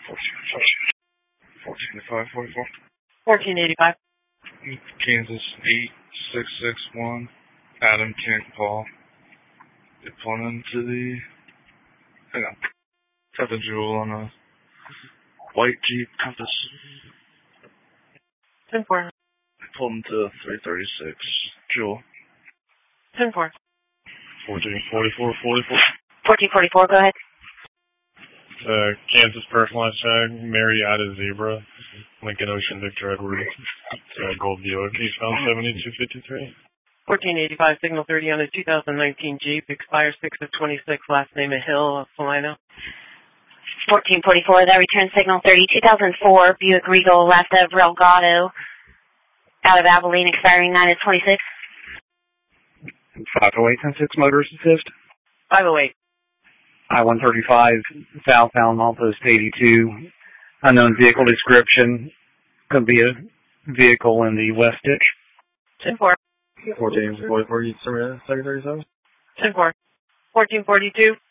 $14.85.44. 1485. Kansas 8661. Adam Kent Paul. They're pulling into the. Hang on. Got the Jewel on a white Jeep Compass. 10-4. Pulled into 336 Jewel. 10-4. 1444. 1444, go ahead. Kansas personalized tag, Marietta Zebra, Lincoln Ocean Victor Edward, Gold Buick, eastbound 7253. 1485, signal 30 on a 2019 Jeep, expires 6 of 26, last name of Hill of Salina. 1444, that return signal 30, 2004, Buick Regal, left of Relgado, out of Abilene, expiring 9 of 26. 508 10-6 motorist assist. 508. I-135, southbound off post 82. Unknown vehicle description. Could be a vehicle in the west ditch. 10-4. 1444, you surrender, second 37? 10-4. 1442.